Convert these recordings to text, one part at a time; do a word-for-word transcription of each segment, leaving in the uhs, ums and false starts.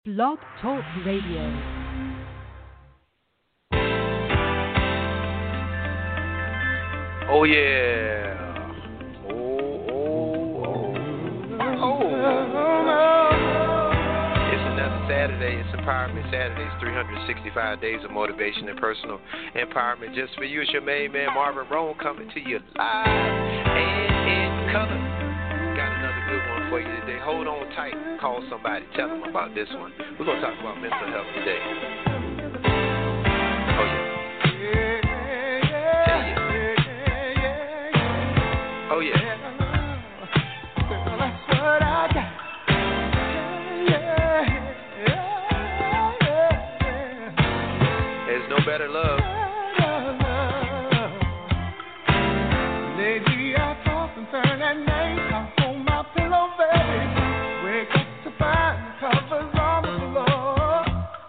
Blog Talk Radio. Oh yeah. Oh, oh, oh. Oh. It's another Saturday. It's Empowerment Saturdays, three hundred sixty-five days of motivation and personal empowerment. Just for you, it's your main man, Marvin Roan, coming to you live and in color. Got another good one for you today. Hold on tight. Call somebody. Tell them about this one. We're going to talk about mental health today. Oh yeah. Oh, yeah. There's no better love. Lately I toss and turn at night. I hold my pillow, baby. Wake up to find the covers on the floor.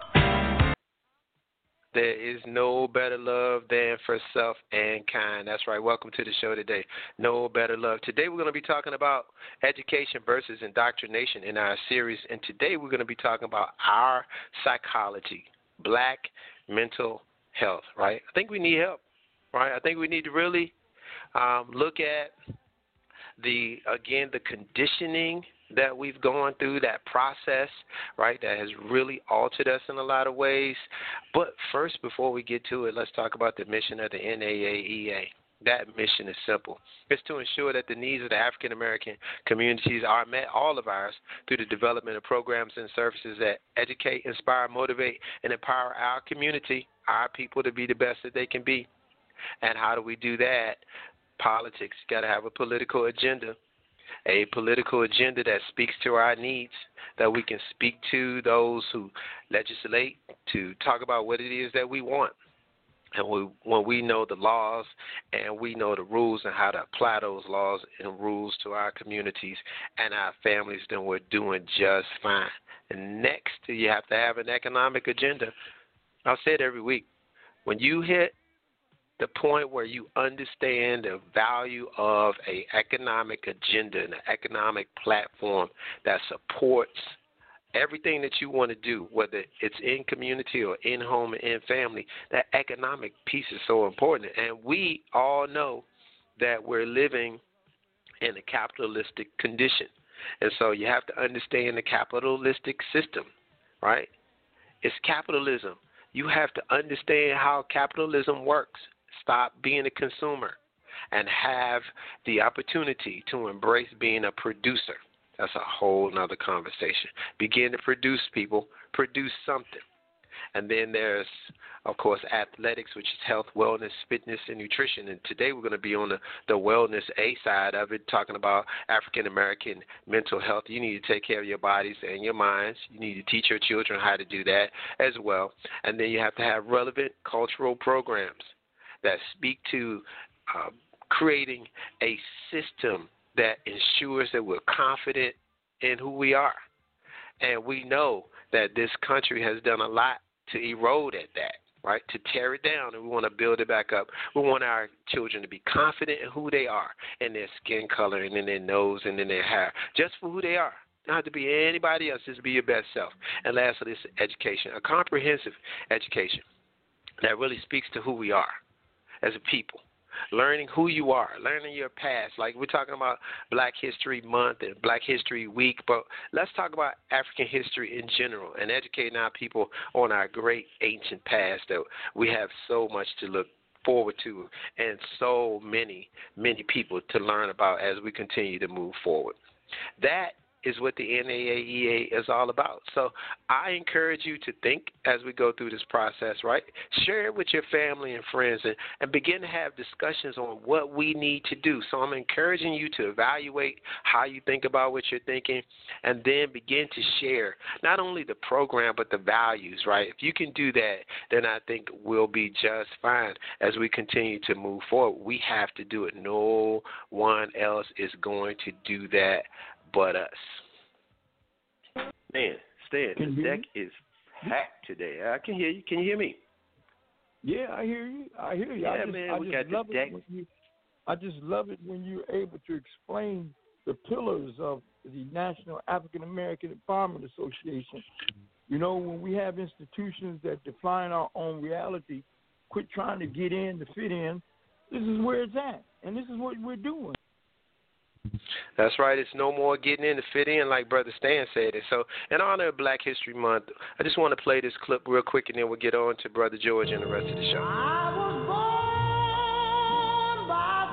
There is no better love than for self and kind. That's right. Welcome to the show today. No better love. Today we're going to be talking about education versus indoctrination in our series. And today we're going to be talking about our psychology, black mental health, right? I think we need help, right? I think we need to really um, look at the, again, the conditioning that we've gone through, that process, right, that has really altered us in a lot of ways. But first, before we get to it, let's talk about the mission of the N double A E A. That mission is simple. It's to ensure that the needs of the African-American communities are met, all of ours, through the development of programs and services that educate, inspire, motivate, and empower our community, our people, to be the best that they can be. And how do we do that? Politics. Got to have a political agenda. A political agenda that speaks to our needs, that we can speak to those who legislate, to talk about what it is that we want. And we, when we know the laws and we know the rules and how to apply those laws and rules to our communities and our families, then we're doing just fine. And next, you have to have an economic agenda. I'll say it every week. When you hit the point where you understand the value of an economic agenda and an economic platform that supports everything that you want to do, whether it's in community or in home and in family, that economic piece is so important. And we all know that we're living in a capitalistic condition. And so you have to understand the capitalistic system, right? It's capitalism. You have to understand how capitalism works. Stop being a consumer and have the opportunity to embrace being a producer. That's a whole nother conversation. Begin to produce, people. Produce something. And then there's, of course, athletics, which is health, wellness, fitness, and nutrition. And today we're going to be on the, the wellness A side of it, talking about African-American mental health. You need to take care of your bodies and your minds. You need to teach your children how to do that as well. And then you have to have relevant cultural programs that speak to uh, creating a system that ensures that we're confident in who we are. And we know that this country has done a lot to erode at that, right, to tear it down, and we want to build it back up. We want our children to be confident in who they are, in their skin color and in their nose and in their hair, just for who they are. Not have to be anybody else, just be your best self. And lastly, this education, a comprehensive education that really speaks to who we are as a people, learning who you are, learning your past. Like we're talking about Black History Month and Black History Week, but let's talk about African history in general and educating our people on our great ancient past that we have so much to look forward to and so many, many people to learn about as we continue to move forward. That is what the N double A E A is all about. So I encourage you to think as we go through this process, right? Share it with your family and friends and, and begin to have discussions on what we need to do. So I'm encouraging you to evaluate how you think about what you're thinking and then begin to share not only the program but the values, right? If you can do that, then I think we'll be just fine as we continue to move forward. We have to do it. No one else is going to do that but us. Man, Stan, the deck is packed today. I can hear you. Can you hear me? Yeah, I hear you. I hear you. Yeah, I just, man, I we just got love the deck. It when you, I just love it when you're able to explain the pillars of the National African American Empowerment Association You know, when we have institutions that define our own reality, quit trying to get in to fit in. This is where it's at, and this is what we're doing. That's right. It's no more getting in to fit in, like Brother Stan said. And so, in honor of Black History Month, I just want to play this clip real quick, and then we'll get on to Brother George and the rest of the show. I was born by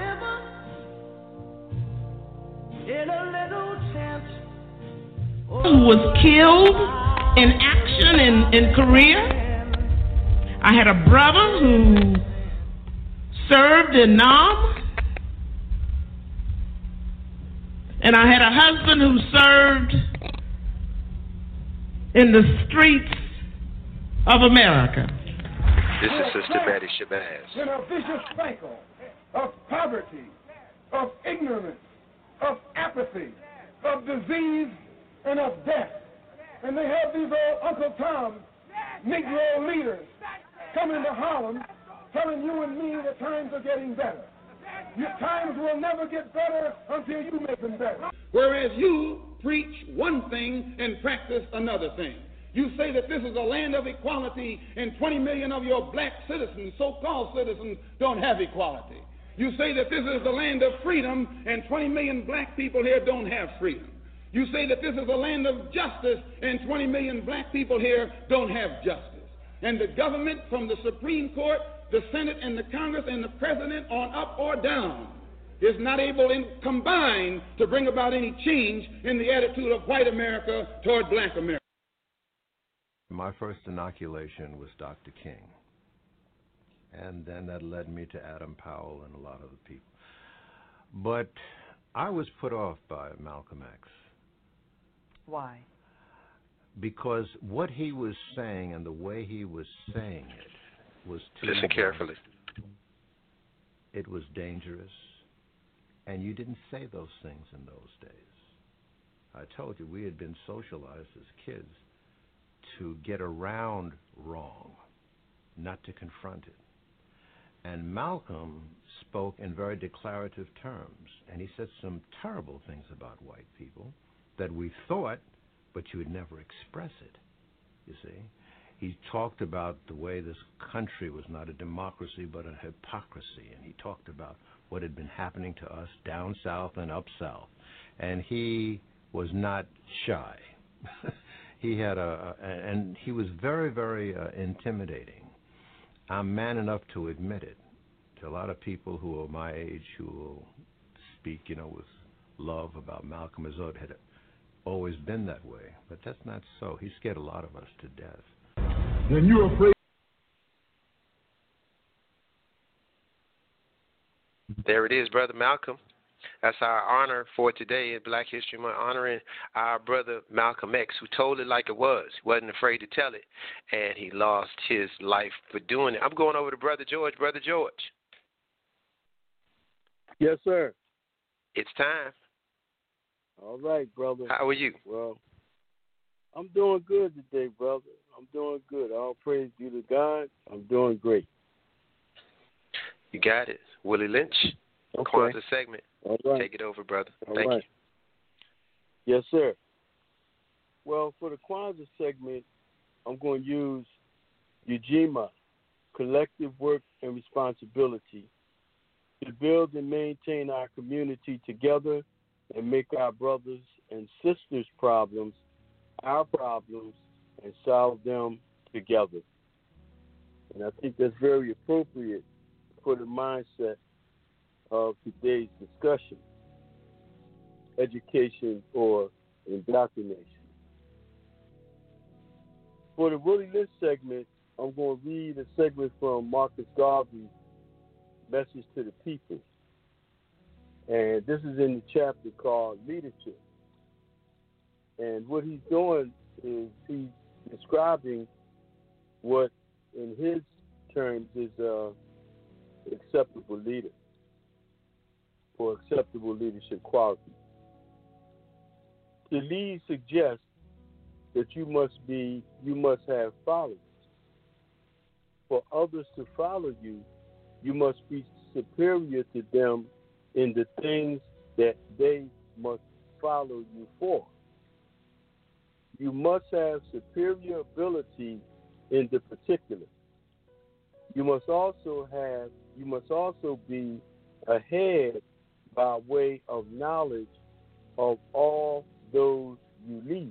the river in a little tent. Who was killed in action in, in Korea. I had a brother who served in Nam. And I had a husband who served in the streets of America. This is Sister Betty Shabazz. In a vicious cycle of poverty, of ignorance, of apathy, of disease, and of death. And they have these old Uncle Tom Negro leaders coming to Harlem telling you and me that times are getting better. Your times will never get better until you make them better. Whereas you preach one thing and practice another thing. You say that this is a land of equality and twenty million of your black citizens, so-called citizens, don't have equality. You say that this is the land of freedom and twenty million black people here don't have freedom. You say that this is a land of justice and twenty million black people here don't have justice. And the government, from the Supreme Court, the Senate and the Congress and the President on up or down, is not able in combined to bring about any change in the attitude of white America toward black America. My first inoculation was Doctor King. And then that led me to Adam Powell and a lot of the people. But I was put off by Malcolm X. Why? Because what he was saying and the way he was saying it was too Listen carefully. It was dangerous, and you didn't say those things in those days. I told you we had been socialized as kids to get around wrong, not to confront it. And Malcolm spoke in very declarative terms, and he said some terrible things about white people that we thought, but you would never express it, you see. He talked about the way this country was not a democracy but a hypocrisy, and he talked about what had been happening to us down south and up south. And he was not shy. He had a, a, and he was very, very uh, intimidating. I'm man enough to admit it. To a lot of people who are my age who will speak, you know, with love about Malcolm as though it had always been that way. But that's not so. He scared a lot of us to death. Then you're afraid. There it is, Brother Malcolm. That's our honor for today in Black History Month, honoring our brother Malcolm X, who told it like it was. He wasn't afraid to tell it, and he lost his life for doing it. I'm going over to Brother George. Brother George. Yes, sir. It's time. All right, brother. How are you? Well, I'm doing good today, brother. I'm doing good. All praise be to God. I'm doing great. You got it. Willie Lynch, Okay. Kwanzaa segment. All right. Take it over, brother. All Thank right. you. Yes, sir. Well, for the Kwanzaa segment, I'm going to use Ujima, collective work and responsibility, to build and maintain our community together and make our brothers and sisters' problems our problems and solve them together. And I think that's very appropriate for the mindset of today's discussion, education or indoctrination. For the Willie Lynch segment, I'm going to read a segment from Marcus Garvey's Message to the People. And this is in the chapter called Leadership. And what he's doing is he's describing what, in his terms, is an acceptable leader or acceptable leadership quality. To lead suggests that you must be, you must have followers. For others to follow you, you must be superior to them in the things that they must follow you for. you must have superior ability in the particular. You must also have, you must also be ahead by way of knowledge of all those you lead.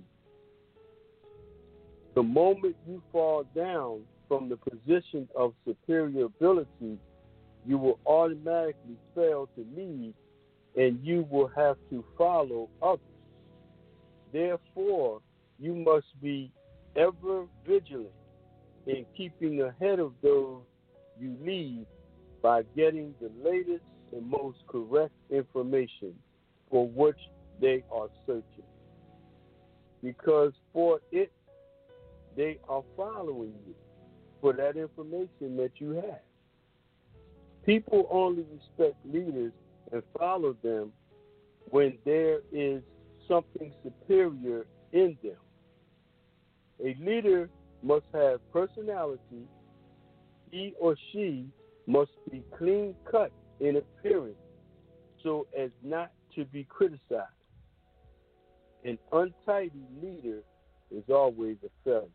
The moment you fall down from the position of superior ability, you will automatically fail to lead, and you will have to follow others. Therefore, you must be ever vigilant in keeping ahead of those you lead by getting the latest and most correct information for which they are searching. Because for it, they are following you for that information that you have. People only respect leaders and follow them when there is something superior in them. A leader must have personality. He or she must be clean cut in appearance so as not to be criticized. An untidy leader is always a failure.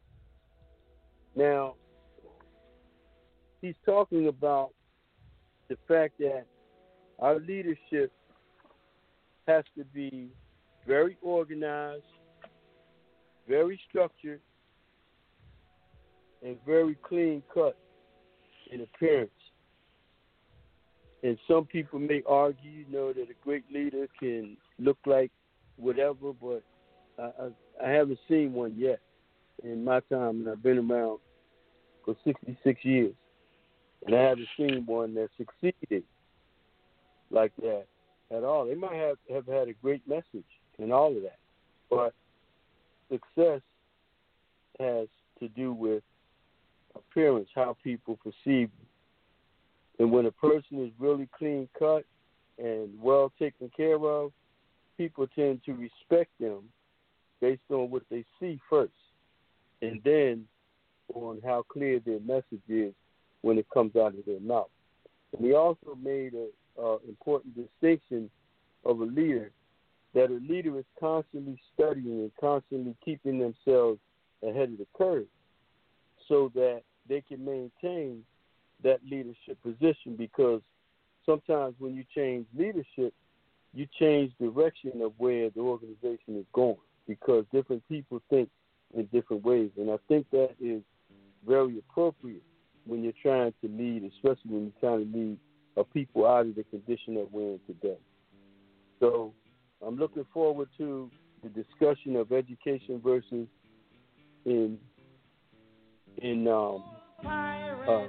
Now, he's talking about the fact that our leadership has to be very organized, very structured, and very clean cut in appearance. And some people may argue, you know, that a great leader can look like whatever, but I, I, I haven't seen one yet in my time, and I've been around for sixty-six years. And I haven't seen one that succeeded like that at all. They might have, have had a great message and all of that, but success has to do with appearance, how people perceive you. And when a person is really clean cut and well taken care of, people tend to respect them based on what they see first, and then on how clear their message is when it comes out of their mouth. And he also made an uh, important distinction of a leader, that a leader is constantly studying and constantly keeping themselves ahead of the curve so that they can maintain that leadership position, because sometimes when you change leadership, you change direction of where the organization is going, because different people think in different ways. And I think that is very appropriate when you're trying to lead, especially when you're trying to lead a people out of the condition that we're in today. So I'm looking forward to the discussion of education versus in in um, uh,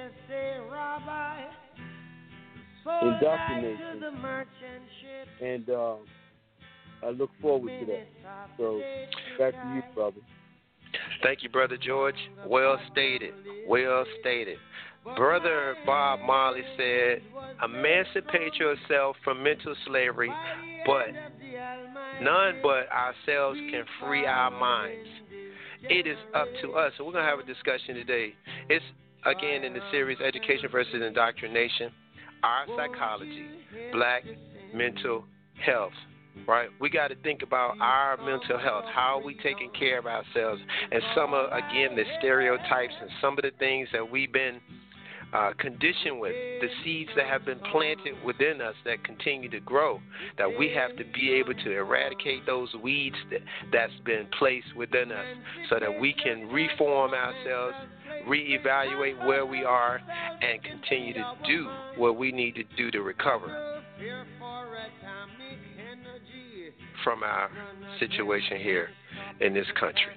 indoctrination, and uh, I look forward to that. So back to you, brother. Thank you, Brother George. Well stated. Well stated. Brother Bob Marley said, emancipate yourself from mental slavery, but none but ourselves can free our minds. It is up to us. So we're going to have a discussion today. It's, again, in the series Education versus Indoctrination, Our Psychology, Black Mental Health. Right? We got to think about our mental health. How are we taking care of ourselves? And some of, again, the stereotypes and some of the things that we've been uh, conditioned with, the seeds that have been planted within us that continue to grow, that we have to be able to eradicate those weeds that, that's been placed within us so that we can reform ourselves, reevaluate where we are, and continue to do what we need to do to recover from our situation here in this country.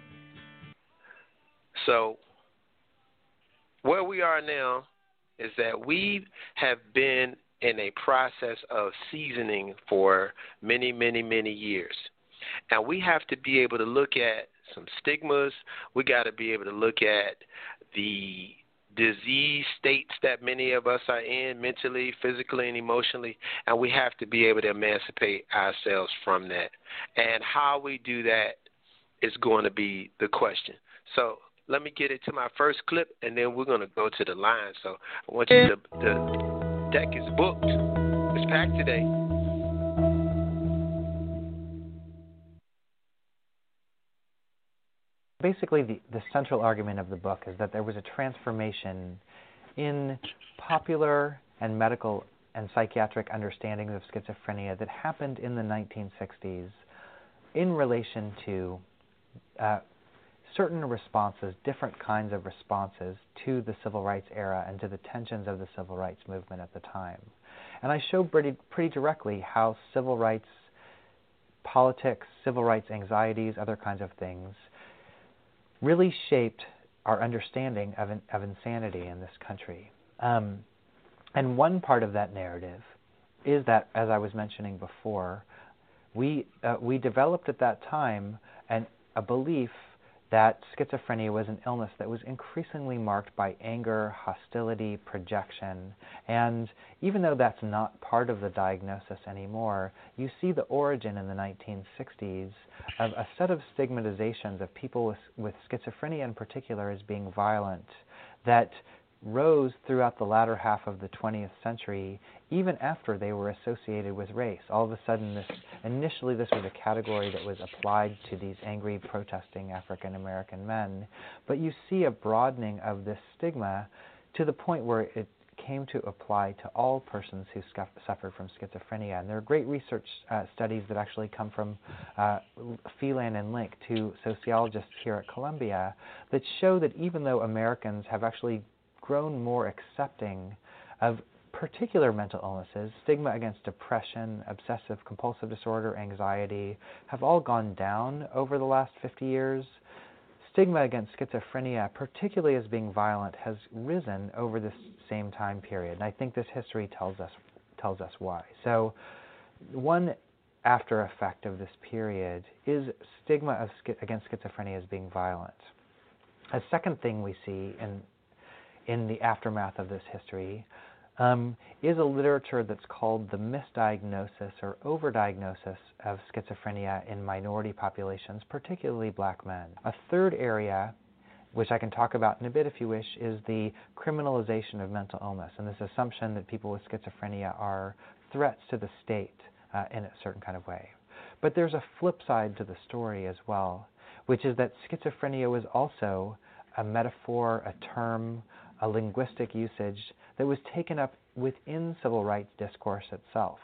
So where we are now is that we have been in a process of seasoning for many, many, many years. And we have to be able to look at some stigmas. We got to be able to look at the disease states that many of us are in mentally, physically, and emotionally, and we have to be able to emancipate ourselves from that. And how we do that is going to be the question. So let me get into my first clip, and then we're going to go to the line. So I want you to, the deck is booked. It's packed today. basically the, the central argument of the book is that there was a transformation in popular and medical and psychiatric understandings of schizophrenia that happened in the nineteen sixties in relation to uh, certain responses, different kinds of responses to the civil rights era and to the tensions of the civil rights movement at the time. And I show pretty, pretty directly how civil rights politics, civil rights anxieties, other kinds of things really shaped our understanding of, of insanity in this country. Um, and one part of that narrative is that, as I was mentioning before, we uh, we developed at that time an, a belief that schizophrenia was an illness that was increasingly marked by anger, hostility, projection. And even though that's not part of the diagnosis anymore, you see the origin in the nineteen sixties of a set of stigmatizations of people with, with schizophrenia in particular as being violent that rose throughout the latter half of the twentieth century, even after they were associated with race. All of a sudden, this initially this was a category that was applied to these angry, protesting African American men, but you see a broadening of this stigma to the point where it came to apply to all persons who scuff, suffered from schizophrenia. And there are great research uh, studies that actually come from uh, Phelan and Link, two sociologists here at Columbia, that show that even though Americans have actually grown more accepting of particular mental illnesses, stigma against depression, obsessive compulsive disorder, anxiety, have all gone down over the last fifty years. Stigma against schizophrenia, particularly as being violent, has risen over this same time period. And I think this history tells us tells us why. So one after effect of this period is stigma of sch- against schizophrenia as being violent. A second thing we see in in the aftermath of this history, um, is a literature that's called the misdiagnosis or overdiagnosis of schizophrenia in minority populations, particularly black men. A third area, which I can talk about in a bit if you wish, is the criminalization of mental illness, and this assumption that people with schizophrenia are threats to the state uh, in a certain kind of way. But there's a flip side to the story as well, which is that schizophrenia was also a metaphor, a term, a linguistic usage that was taken up within civil rights discourse itself.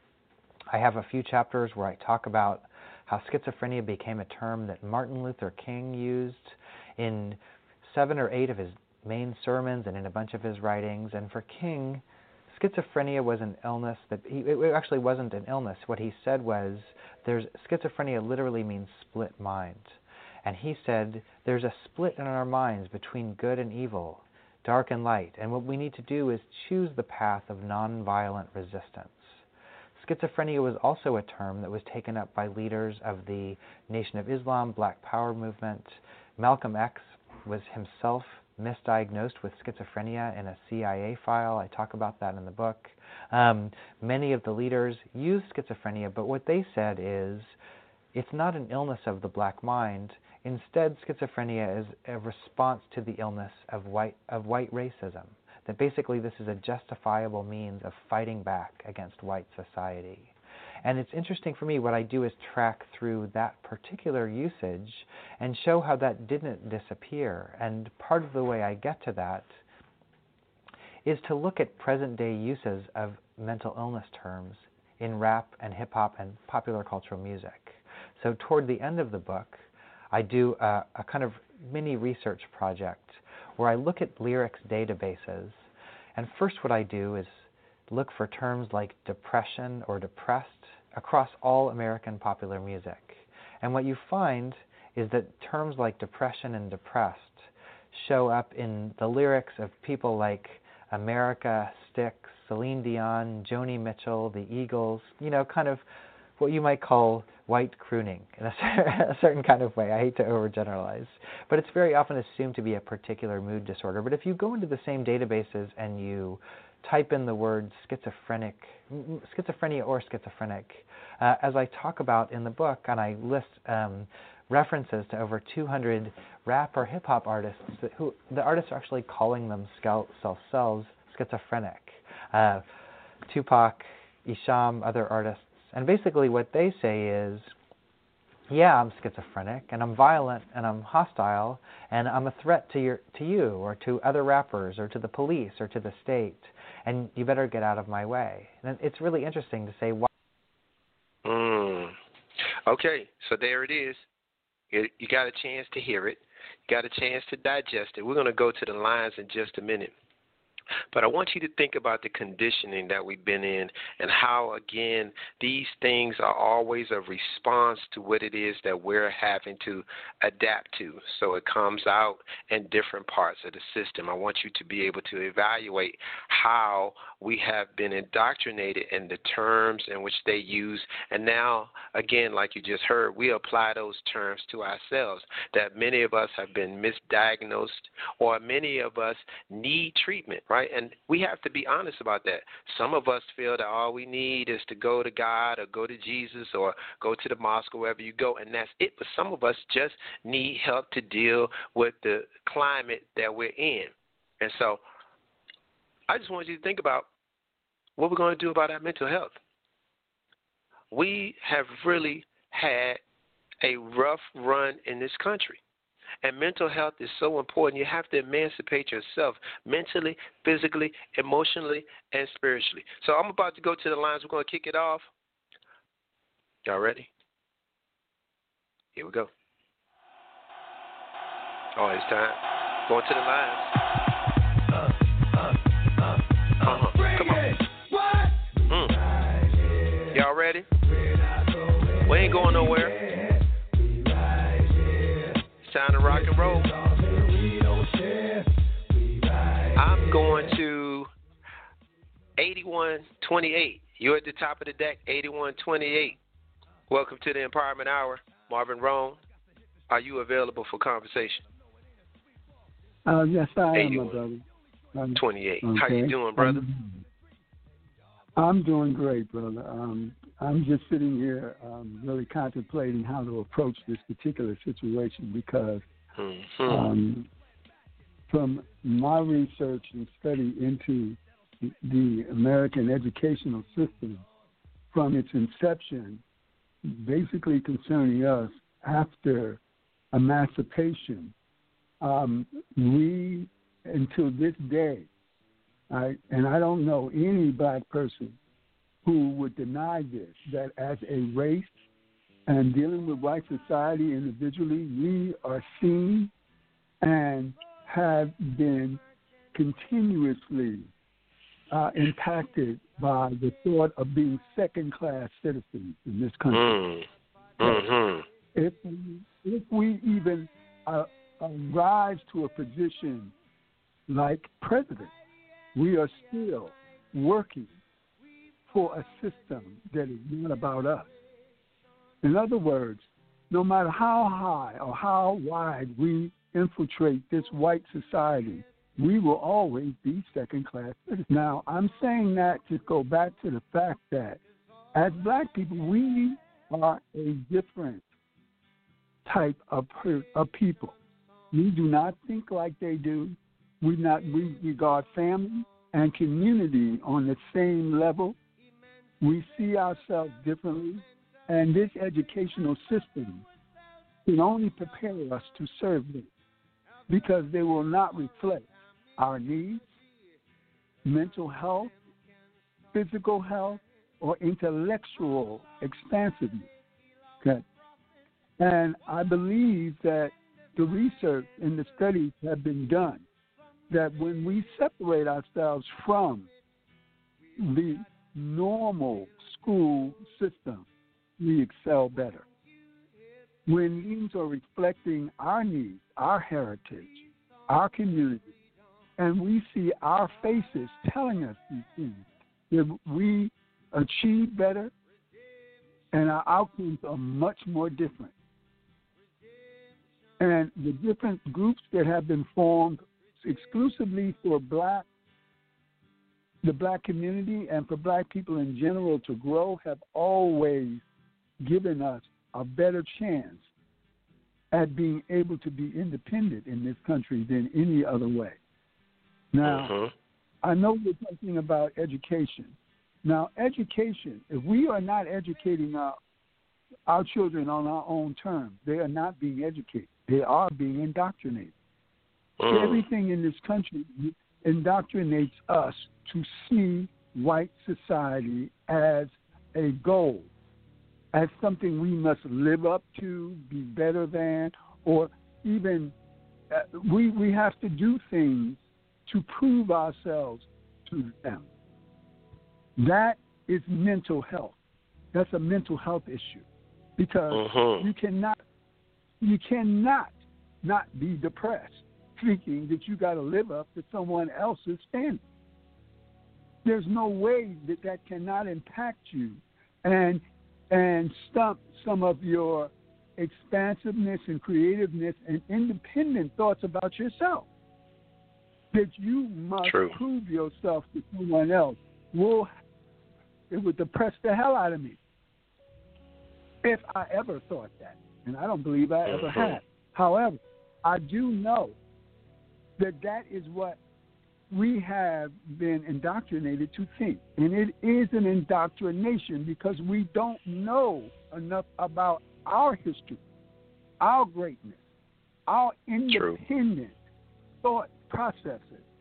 I have a few chapters where I talk about how schizophrenia became a term that Martin Luther King used in seven or eight of his main sermons and in a bunch of his writings. And for King, schizophrenia was an illness that, he, it actually wasn't an illness. What he said was, there's schizophrenia literally means split mind. And he said, there's a split in our minds between good and evil, dark and light, and what we need to do is choose the path of nonviolent resistance. Schizophrenia was also a term that was taken up by leaders of the Nation of Islam, Black Power movement. Malcolm X was himself misdiagnosed with schizophrenia in a C I A file. I talk about that in the book. Um, many of the leaders used schizophrenia, but what they said is, it's not an illness of the black mind. Instead, schizophrenia is a response to the illness of white of white racism, that basically this is a justifiable means of fighting back against white society. And it's interesting for me, what I do is track through that particular usage and show how that didn't disappear. And part of the way I get to that is to look at present-day uses of mental illness terms in rap and hip-hop and popular cultural music. So toward the end of the book, I do a, a kind of mini research project where I look at lyrics databases. And first what I do is look for terms like depression or depressed across all American popular music. And what you find is that terms like depression and depressed show up in the lyrics of people like America, Styx, Celine Dion, Joni Mitchell, the Eagles, you know, kind of what you might call white crooning in a, a certain kind of way. I hate to overgeneralize. But it's very often assumed to be a particular mood disorder. But if you go into the same databases and you type in the word schizophrenic, schizophrenia or schizophrenic, uh, as I talk about in the book, and I list um, references to over two hundred rap or hip-hop artists that, who the artists are actually calling themselves schizophrenic. Uh, Tupac, Isham, other artists. And basically what they say is, yeah, I'm schizophrenic, and I'm violent, and I'm hostile, and I'm a threat to your to you, or to other rappers, or to the police, or to the state, and you better get out of my way. And it's really interesting to say why. Mm. Okay, so there it is. You, you got a chance to hear it. You got a chance to digest it. We're going to go to the lines in just a minute. But I want you to think about the conditioning that we've been in and how, again, these things are always a response to what it is that we're having to adapt to. So it comes out in different parts of the system. I want you to be able to evaluate how we have been indoctrinated in the terms in which they use. And now, again, like you just heard, we apply those terms to ourselves, that many of us have been misdiagnosed or many of us need treatment, right? And we have to be honest about that. Some of us feel that all we need is to go to God or go to Jesus or go to the mosque or wherever you go, and that's it. But some of us just need help to deal with the climate that we're in. And so I just want you to think about what we're going to do about our mental health. We have really had a rough run in this country. And mental health is so important. You have to emancipate yourself mentally, physically, emotionally, and spiritually. So I'm about to go to the lines. We're going to kick it off. Y'all ready? Here we go. Oh, it's time. Going to the lines. Uh, uh, uh, uh-huh. Come on. Mm. Y'all ready? We ain't going nowhere. Time to rock and roll. I'm going to eighty-one twenty-eight. You're at the top of the deck, eighty-one twenty-eight. Welcome to the Empowerment Hour. Marvin Roan, are you available for conversation? Uh, yes, I am, my brother. Um, twenty-eight. okay. How you doing, brother? Um, I'm doing great, brother. Um, I'm just sitting here um, really contemplating how to approach this particular situation because mm-hmm. um, from my research and study into the American educational system, from its inception, basically concerning us after emancipation, um, we, until this day, I, and I don't know any black person who would deny this, that as a race and dealing with white society individually, we are seen and have been continuously uh, impacted by the thought of being second-class citizens in this country. Mm. Mm-hmm. If, if we even uh, uh, rise to a position like president, we are still working for a system that is not about us. In other words, no matter how high or how wide we infiltrate this white society, we will always be second-class citizens. Now, I'm saying that to go back to the fact that as black people, we are a different type of, per, of people. We do not think like they do. We not we regard family and community on the same level. We see ourselves differently, and this educational system can only prepare us to serve them because they will not reflect our needs, mental health, physical health, or intellectual expansiveness. Okay? And I believe that the research and the studies have been done that when we separate ourselves from the normal school system, we excel better. When these are reflecting our needs, our heritage, our community, and we see our faces telling us these things, that we achieve better and our outcomes are much more different. And the different groups that have been formed exclusively for black the black community and for black people in general to grow have always given us a better chance at being able to be independent in this country than any other way. Now, mm-hmm. I know we're talking about education. Now, education, if we are not educating our our children on our own terms. They are not being educated. They are being indoctrinated. Mm. Everything in this country indoctrinates us to see white society as a goal, as something we must live up to, be better than, or even uh, we we have to do things to prove ourselves to them. That is mental health. That's a mental health issue, because mm-hmm. you cannot you cannot not be depressed thinking that you got to live up to someone else's standard. There's no way that that cannot impact you and and stump some of your expansiveness and creativeness and independent thoughts about yourself. That you must True. prove yourself to someone else will it would depress the hell out of me if I ever thought that, and I don't believe I ever mm-hmm. had. However, I do know that that is what we have been indoctrinated to think. And it is an indoctrination because we don't know enough about our history, our greatness, our independent True. thought processes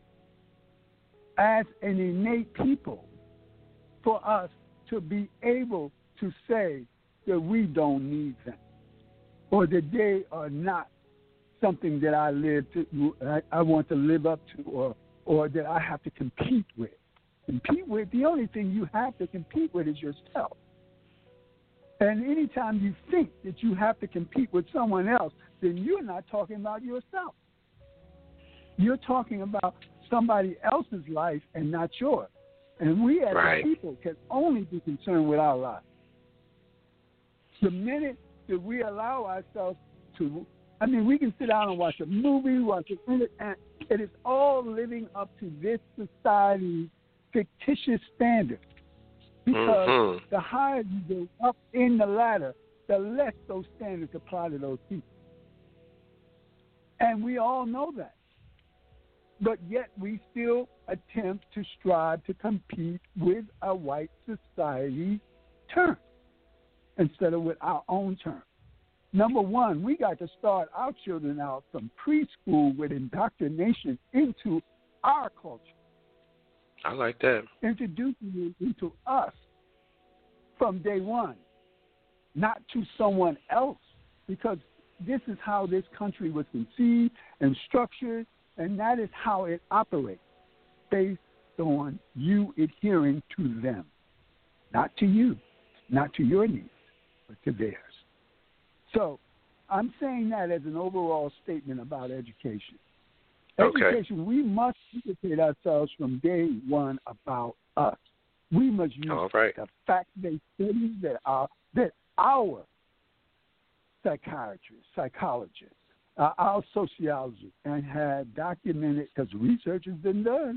as an innate people for us to be able to say that we don't need them or that they are not something that I live to, I, I want to live up to, or or that I have to compete with. Compete with, the only thing you have to compete with is yourself. And anytime you think that you have to compete with someone else, then you're not talking about yourself. You're talking about somebody else's life and not yours. And we as right. a people can only be concerned with our lives. The minute that we allow ourselves to, I mean, we can sit down and watch a movie, watch a and it is all living up to this society's fictitious standards. Because mm-hmm. the higher you go up in the ladder, the less those standards apply to those people. And we all know that. But yet we still attempt to strive to compete with a white society's terms instead of with our own terms. Number one, we got to start our children out from preschool with indoctrination into our culture. I like that. Introducing them into us from day one, not to someone else, because this is how this country was conceived and structured, and that is how it operates, based on you adhering to them, not to you, not to your needs, but to theirs. So I'm saying that as an overall statement about education. Okay. Education, we must educate ourselves from day one about us. We must use All right. the fact-based studies that our, that our psychiatrists, psychologists, uh, our sociologists, and have documented, because research has been done,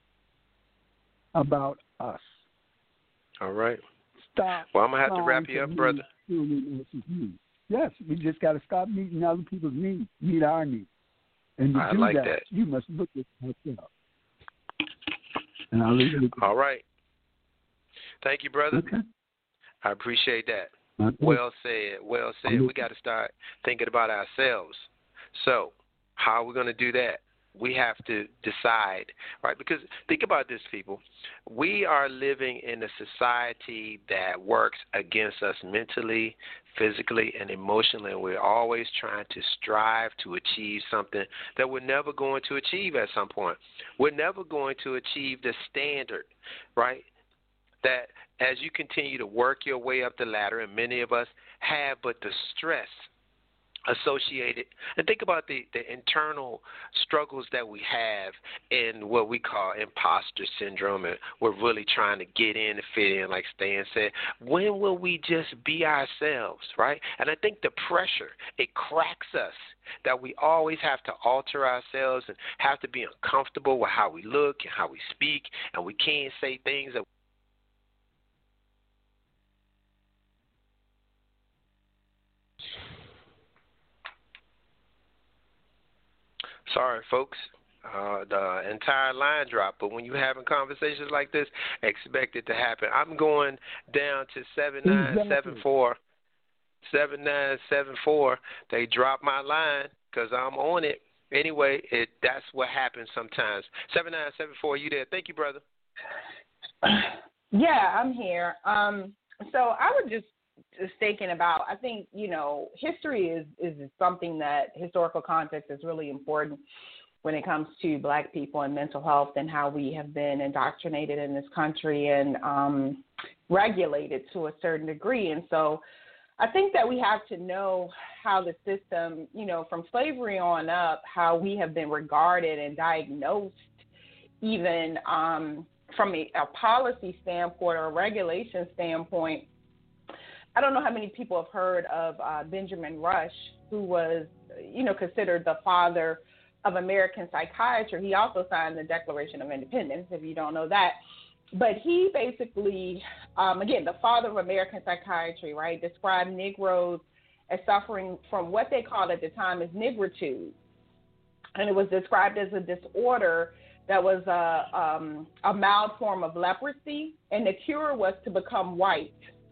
about us. All right. Stop. Well, I'm going to have to wrap you up, brother. Yes, we just got to stop meeting other people's needs, meet our needs. And to I do like that, that. you must look at yourself. And I'll leave it. All right. Thank you, brother. Okay. I appreciate that. Okay. Well said. Well said. We got to start thinking about ourselves. So, how are we going to do that? We have to decide, right? Because think about this, people. We are living in a society that works against us mentally, physically, and emotionally, and we're always trying to strive to achieve something that we're never going to achieve at some point. We're never going to achieve the standard, right? That as you continue to work your way up the ladder, and many of us have, but the stress associated, and think about the, the internal struggles that we have in what we call imposter syndrome, and we're really trying to get in and fit in, like Stan said. When will we just be ourselves, right? And I think the pressure, it cracks us that we always have to alter ourselves and have to be uncomfortable with how we look and how we speak, and we can't say things that Sorry, folks. Uh, the entire line dropped. But when you're having conversations like this, expect it to happen. I'm going down to seven nine seven four. seven nine seven four. They dropped my line because I'm on it. Anyway, it that's what happens sometimes. seven nine seven four, you there? Thank you, brother. Yeah, I'm here. Um, so I was just, just thinking about, I think, you know, history is, is something that historical context is really important when it comes to Black people and mental health and how we have been indoctrinated in this country and um, regulated to a certain degree. And so I think that we have to know how the system, you know, from slavery on up, how we have been regarded and diagnosed even um, from a, a policy standpoint or a regulation standpoint. I don't know how many people have heard of uh, Benjamin Rush, who was, you know, considered the father of American psychiatry. He also signed the Declaration of Independence, if you don't know that. But he basically, um, again, the father of American psychiatry, right, described Negroes as suffering from what they called at the time as negritude. And it was described as a disorder that was a, um, a mild form of leprosy, and the cure was to become white.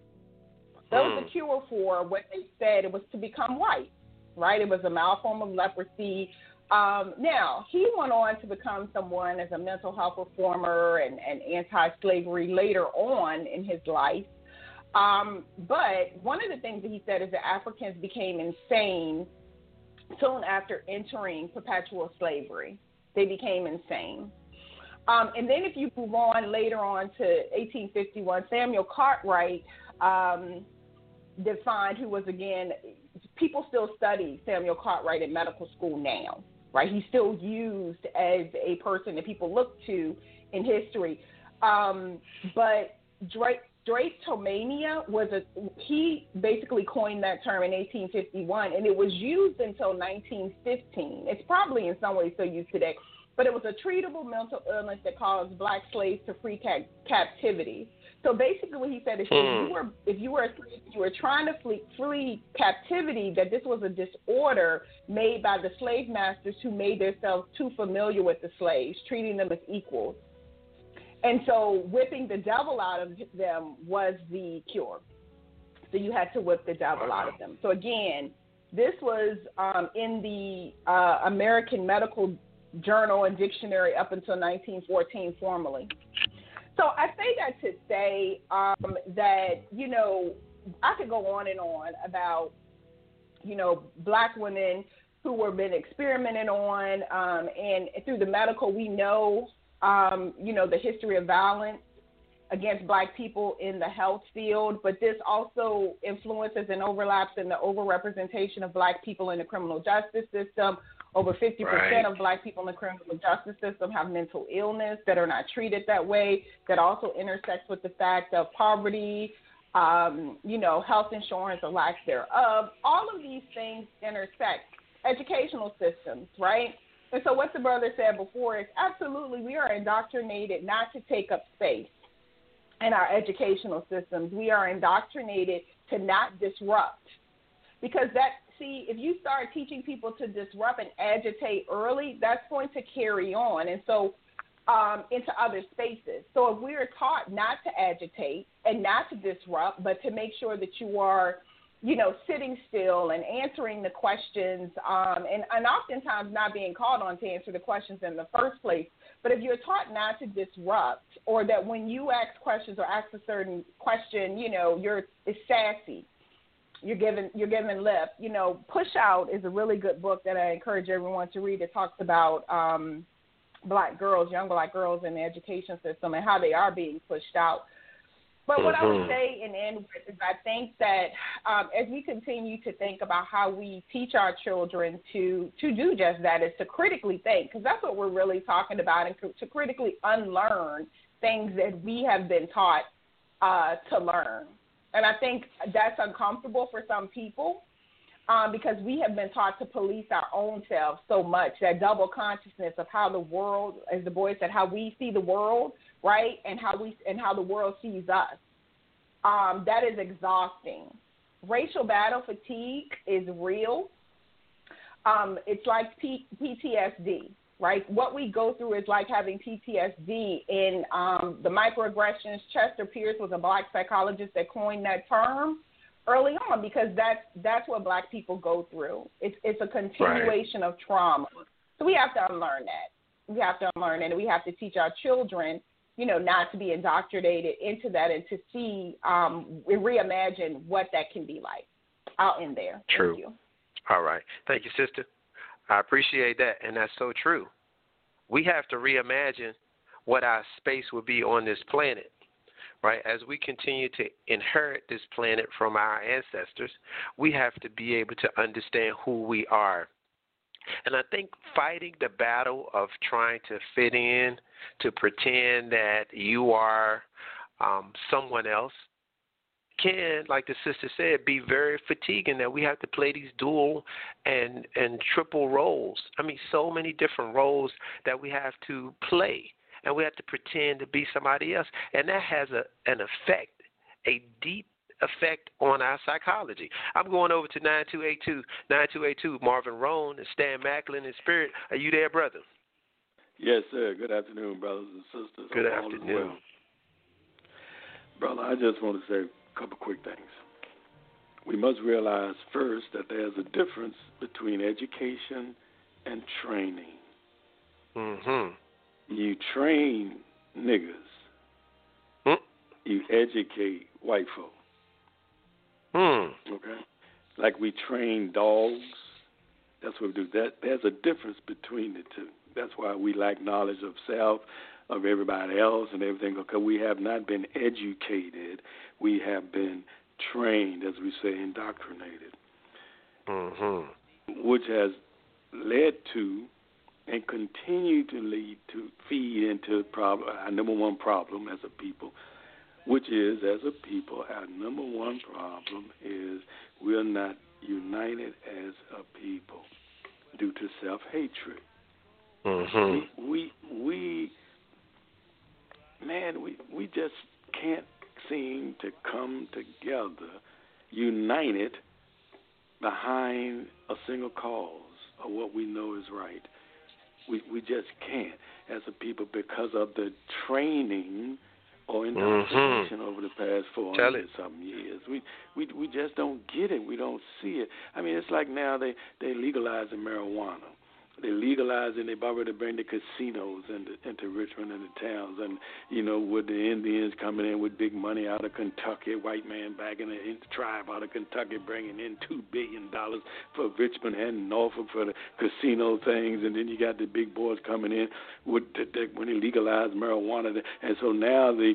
That was the cure for what they said. It was to become white, right? It was a mild form of leprosy. Um, now, he went on to become someone as a mental health reformer and, and anti-slavery later on in his life. Um, but one of the things that he said is that Africans became insane soon after entering perpetual slavery. They became insane. Um, and then if you move on later on to eighteen fifty-one, Samuel Cartwright um, defined, who was, again, people still study Samuel Cartwright in medical school now. Right, he's still used as a person that people look to in history. Um, but Drake, Drapetomania was a he basically coined that term in eighteen fifty-one, and it was used until nineteen fifteen. It's probably in some ways still used today, but it was a treatable mental illness that caused Black slaves to free ca- captivity. So basically, what he said is, mm. if you were if you were a slave, you were trying to flee, flee captivity, that this was a disorder made by the slave masters who made themselves too familiar with the slaves, treating them as equals. And so, whipping the devil out of them was the cure. So you had to whip the devil out of them. So again, this was um, in the uh, American Medical Journal and Dictionary up until nineteen fourteen, formally. So I say that to say um, that, you know, I could go on and on about, you know, Black women who were been experimented on, um, and through the medical, we know, um, you know, the history of violence against Black people in the health field, but this also influences and overlaps in the overrepresentation of Black people in the criminal justice system. Over fifty percent right. of Black people in the criminal justice system have mental illness that are not treated that way. That also intersects with the fact of poverty, um, you know, health insurance or lack thereof. All of these things intersect. Educational systems, right? And so what the brother said before is absolutely we are indoctrinated not to take up space in our educational systems. We are indoctrinated to not disrupt, because that See, if you start teaching people to disrupt and agitate early, that's going to carry on, and so um, into other spaces. So if we are taught not to agitate and not to disrupt, but to make sure that you are, you know, sitting still and answering the questions, um, and, and oftentimes not being called on to answer the questions in the first place. But if you're taught not to disrupt, or that when you ask questions or ask a certain question, you know, you're it's sassy. You're giving you're giving lip. You know, Push Out is a really good book that I encourage everyone to read. It talks about um, Black girls, young Black girls in the education system and how they are being pushed out. But what mm-hmm. I would say in end with is I think that um, as we continue to think about how we teach our children to, to do just that, is to critically think, because that's what we're really talking about, and to critically unlearn things that we have been taught uh, to learn. And I think that's uncomfortable for some people um, because we have been taught to police our own selves so much, that double consciousness of how the world, as the boy said, how we see the world, right, and how we and how the world sees us. Um, that is exhausting. Racial battle fatigue is real. Um, it's like P- PTSD. Right, what we go through is like having P T S D. In um, the microaggressions, Chester Pierce was a Black psychologist that coined that term. early on, because that's that's what Black people go through. It's it's a continuation right. of trauma. So we have to unlearn that. We have to unlearn it, and we have to teach our children, you know, not to be indoctrinated into that, and to see, um, reimagine what that can be like. I'll end there. True. Thank you. All right. Thank you, sister. I appreciate that, and that's so true. We have to reimagine what our space will be on this planet, right? As we continue to inherit this planet from our ancestors, we have to be able to understand who we are. And I think fighting the battle of trying to fit in, to pretend that you are um, someone else, can, like the sister said, be very fatiguing, that we have to play these dual and, and triple roles. I mean, so many different roles that we have to play, and we have to pretend to be somebody else. And that has a, an effect, a deep effect on our psychology. I'm going over to nine two eight two, nine two eight two, Marvin Roan and Stan Macklin in spirit. Are you there, brother? Yes, sir. Good afternoon, brothers and sisters. Good All afternoon. Well. Brother, I just want to say a couple quick things. We must realize first that there's a difference between education and training. Mm-hmm. You train niggas. Mm. You educate white folk. Mm. Okay? Like we train dogs. That's what we do. That there's a difference between the two. That's why we lack knowledge of self, of everybody else and everything, because we have not been educated. We have been trained, as we say, indoctrinated, mm-hmm. which has led to and continue to lead to feed into problem, our number one problem as a people, which is, as a people, our number one problem is we're not united as a people due to self-hatred. Mm-hmm. We, we, we, man, we, we just can't seem to come together, united behind a single cause of what we know is right. We we just can't as a people because of the training or indoctrination mm-hmm. over the past four hundred something years. We, we we just don't get it. We don't see it. I mean, it's like now they they legalizing marijuana. They legalizing. They've already bring the casinos into, into Richmond and the towns, and you know, with the Indians coming in with big money out of Kentucky, white man back in the, in the tribe out of Kentucky bringing in two billion dollars for Richmond and Norfolk for the casino things, and then you got the big boys coming in with the, the, when they legalized marijuana, and so now the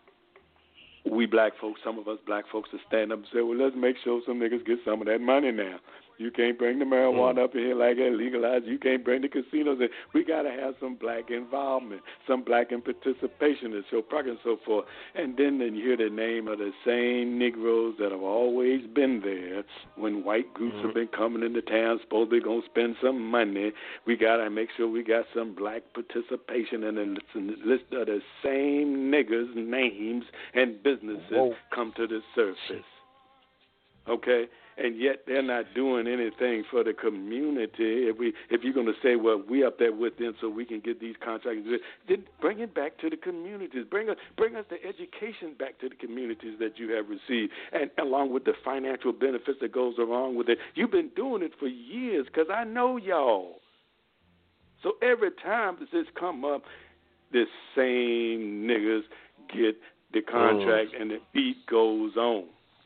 we black folks, some of us black folks, will stand up and say, well, let's make sure some niggas get some of that money now. You can't bring the marijuana up in here like that, legalized. You can't bring the casinos in. We got to have some black involvement, some black in participation and so forth and so forth. And then, then you hear the name of the same Negroes that have always been there when white groups mm-hmm. have been coming into town, supposed they're going to spend some money. We got to make sure we got some black participation in the list of the same niggas' names and businesses Whoa. come to the surface. Okay? And yet they're not doing anything for the community. If we, if you're going to say, well, we up there with them so we can get these contracts, then bring it back to the communities. Bring us, bring us the education back to the communities that you have received, and along with the financial benefits that goes along with it. You've been doing it for years because I know y'all. So every time this has come up, the same niggas get the contract mm. and the beat goes on.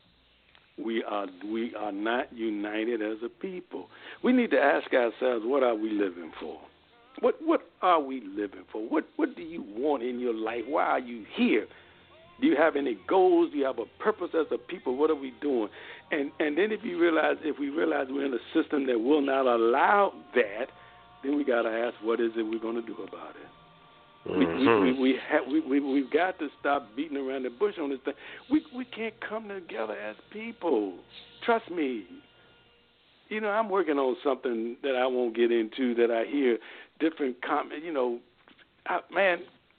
We are we are not united as a people. We need to ask ourselves, what are we living for? What what are we living for? What what do you want in your life? Why are you here? Do you have any goals? Do you have a purpose as a people? What are we doing? And and then if you realize if we realize we're in a system that will not allow that, then we got to ask, what is it we're going to do about it? We we we we, have, we we we've got to stop beating around the bush on this thing. We we can't come together as people. Trust me. You know, I'm working on something that I won't get into. That I hear different comments. You know, I, man,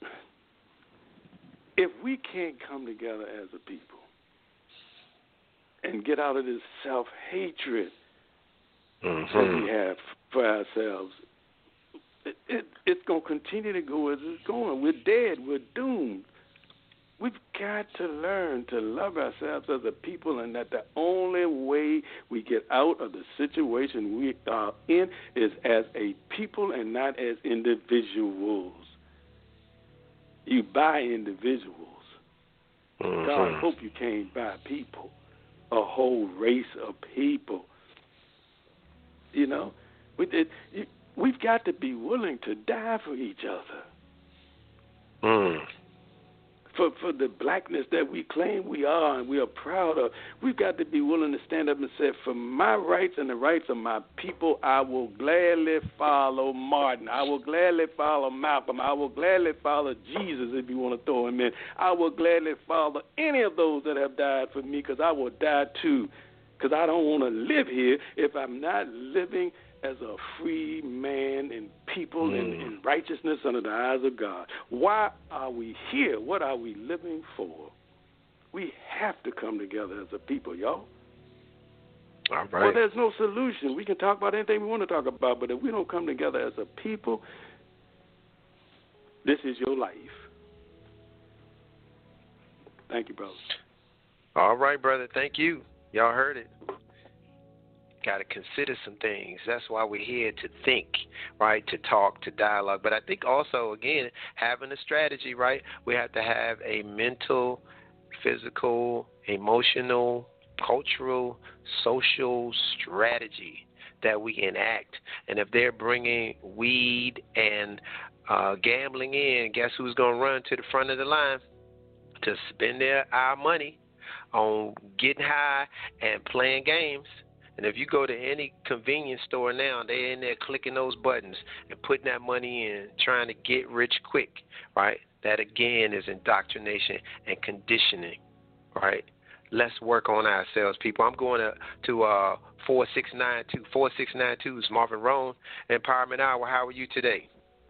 if we can't come together as a people and get out of this self-hatred mm-hmm. that we have for ourselves. It, it, it's going to continue to go as it's going. We're dead. We're doomed. We've got to learn to love ourselves as a people, and that the only way we get out of the situation we are in is as a people and not as individuals. You buy individuals. Mm-hmm. God, hope you can't buy people, a whole race of people. You know, we did. You, we've got to be willing to die for each other. Mm. For for the blackness that we claim we are and we are proud of, we've got to be willing to stand up and say, for my rights and the rights of my people, I will gladly follow Martin. I will gladly follow Malcolm. I will gladly follow Jesus, if you want to throw him in. I will gladly follow any of those that have died for me, because I will die too, because I don't want to live here if I'm not living as a free man and people mm. in, in righteousness under the eyes of God. Why are we here? What are we living for? We have to come together as a people, y'all. All right. Well, there's no solution. We can talk about anything we want to talk about, but if we don't come together as a people, this is your life. Thank you, brother. All right, brother. Thank you. Y'all heard it. Got to consider some things. That's why we're here, to think, right, to talk, to dialogue. But I think also, again, having a strategy, right, we have to have a mental, physical, emotional, cultural, social strategy that we enact. And if they're bringing weed and uh, gambling in, guess who's going to run to the front of the line to spend their our money on getting high and playing games? And if you go to any convenience store now, they're in there clicking those buttons and putting that money in, trying to get rich quick, right? That, again, is indoctrination and conditioning, right? Let's work on ourselves, people. I'm going to, to uh, four six nine two. four six nine two is Marvin Roan, Empowerment Hour. How are you today?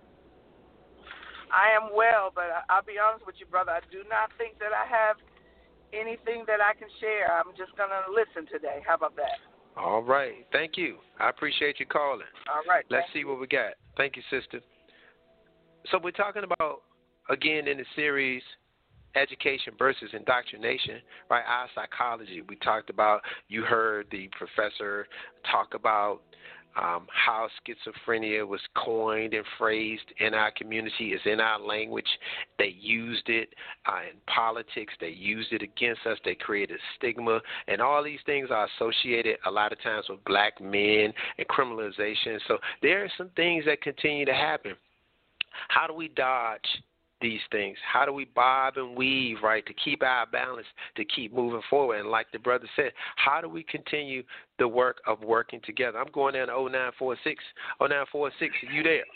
I am well, but I'll be honest with you, brother. I do not think that I have anything that I can share. I'm just going to listen today. How about that? All right. Thank you. I appreciate you calling. All right. Let's see what we got. Thank you, sister. So we're talking about, again, in the series, education versus indoctrination, right? Our psychology. We talked about, you heard the professor talk about um, how schizophrenia was coined and phrased in our community. It's in our language. They used it uh, in politics. They used it against us. They created stigma. And all these things are associated a lot of times with black men and criminalization. So there are some things that continue to happen. How do we dodge these things? How do we bob and weave, right, to keep our balance, to keep moving forward? And like the brother said, how do we continue the work of working together? I'm going down to oh nine four six. oh nine four six, are you there?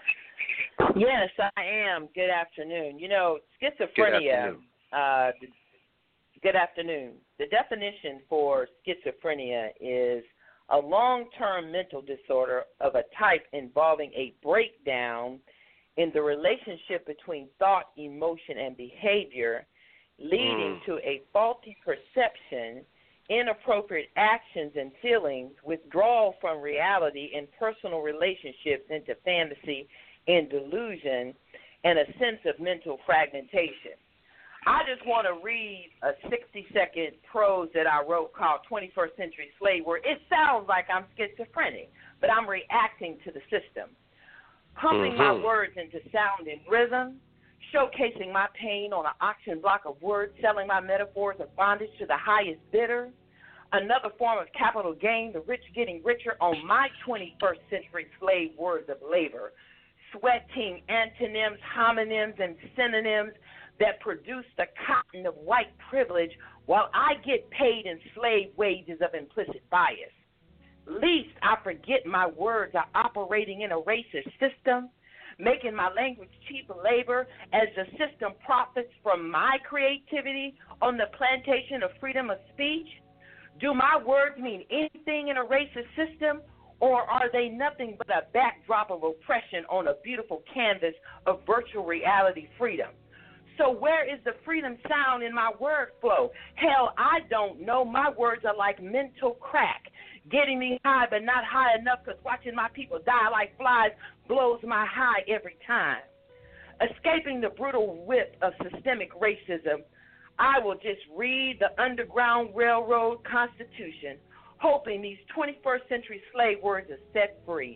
Yes, I am. Good afternoon. You know, schizophrenia, good afternoon. Uh, good afternoon. The definition for schizophrenia is a long-term mental disorder of a type involving a breakdown in the relationship between thought, emotion, and behavior, leading mm. to a faulty perception, inappropriate actions and feelings, withdrawal from reality in personal relationships into fantasy and delusion, and a sense of mental fragmentation. I just want to read a sixty-second prose that I wrote called twenty-first Century Slave, where it sounds like I'm schizophrenic, but I'm reacting to the system. Pumping mm-hmm. my words into sound and rhythm, showcasing my pain on an auction block of words, selling my metaphors of bondage to the highest bidder, another form of capital gain, the rich getting richer on my twenty-first century slave words of labor, sweating antonyms, homonyms, and synonyms that produce the cotton of white privilege while I get paid in slave wages of implicit bias. Least I forget my words are operating in a racist system, making my language cheap labor as the system profits from my creativity on the plantation of freedom of speech. Do my words mean anything in a racist system, or are they nothing but a backdrop of oppression on a beautiful canvas of virtual reality freedom? So where is the freedom sound in my word flow? Hell, I don't know. My words are like mental crack, getting me high but not high enough, because watching my people die like flies blows my high every time. escaping the brutal whip of systemic racism, I will just read the Underground Railroad Constitution, hoping these twenty-first century slave words are set free.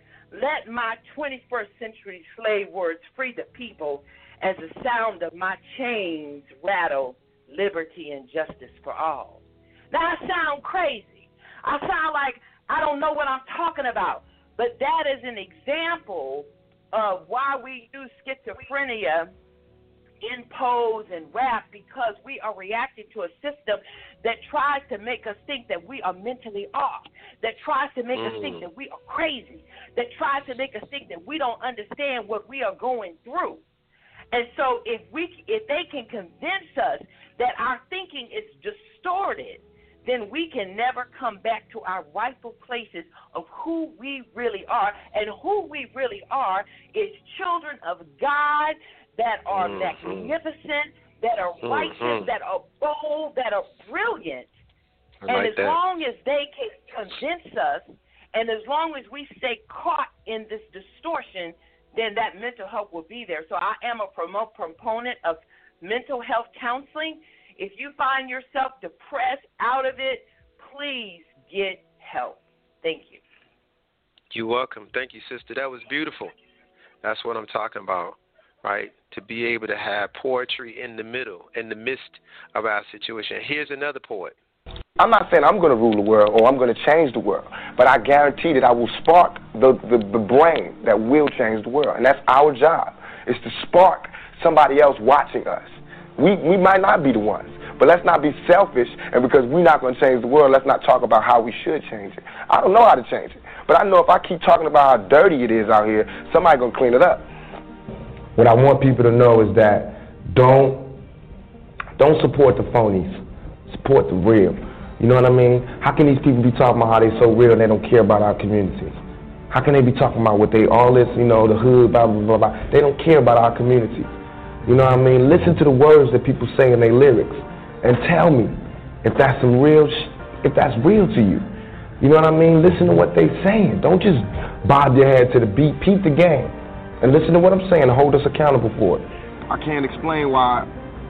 Let my twenty-first century slave words free the people as the sound of my chains rattle liberty and justice for all. Now, I sound crazy. I sound like I don't know what I'm talking about, but that is an example of why we use schizophrenia in pose and rap, because we are reacting to a system that tries to make us think that we are mentally off, that tries to make mm. us think that we are crazy, that tries to make us think that we don't understand what we are going through. And so if we, if they can convince us that our thinking is distorted, then we can never come back to our rightful places of who we really are. And who we really are is children of God that are mm-hmm. magnificent, that are mm-hmm. righteous, that are bold, that are brilliant. I and like as that. long as they can convince us, and as long as we stay caught in this distortion, then that mental health will be there. So I am a promote, proponent of mental health counseling. If you find yourself depressed, out of it, please get help. Thank you. You're welcome. Thank you, sister. That was beautiful. That's what I'm talking about, right? To be able to have poetry in the middle, in the midst of our situation. Here's another poet. I'm not saying I'm going to rule the world or I'm going to change the world, but I guarantee that I will spark the, the, the brain that will change the world. And that's our job, is to spark somebody else watching us. We, we might not be the ones, but let's not be selfish, and because we're not going to change the world, let's not talk about how we should change it. I don't know how to change it, but I know if I keep talking about how dirty it is out here, somebody's going to clean it up. What I want people to know is that don't don't support the phonies. Support the real. You know what I mean? How can these people be talking about how they so real and they don't care about our communities? How can they be talking about what they, all this, you know, the hood, blah, blah, blah, blah. They don't care about our communities. You know what I mean? Listen to the words that people say in their lyrics and tell me if that's some real, sh if that's real to you. You know what I mean? Listen to what they're saying. Don't just bob your head to the beat. Peep the game. And listen to what I'm saying and hold us accountable for it. I can't explain why